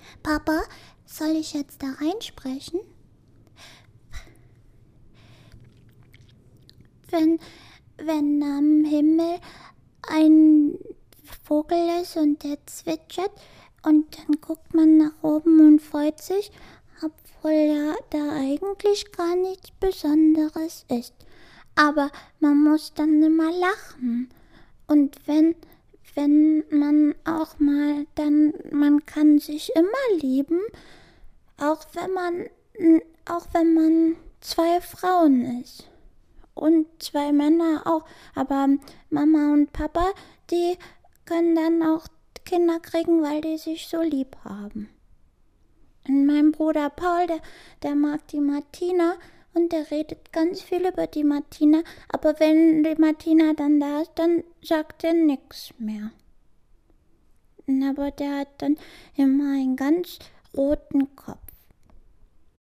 Papa, soll ich jetzt da reinsprechen? Wenn am Himmel ein Vogel ist und der zwitschert und dann guckt man nach oben und freut sich, obwohl ja da eigentlich gar nichts Besonderes ist. Aber man muss dann immer lachen. Und wenn man auch mal, man kann sich immer lieben, auch wenn man 2 Frauen ist. Und 2 Männer auch. Aber Mama und Papa, die können dann auch Kinder kriegen, weil die sich so lieb haben. Und mein Bruder Paul, der mag die Martina und der redet ganz viel über die Martina. Aber wenn die Martina dann da ist, dann sagt er nichts mehr. Aber der hat dann immer einen ganz roten Kopf.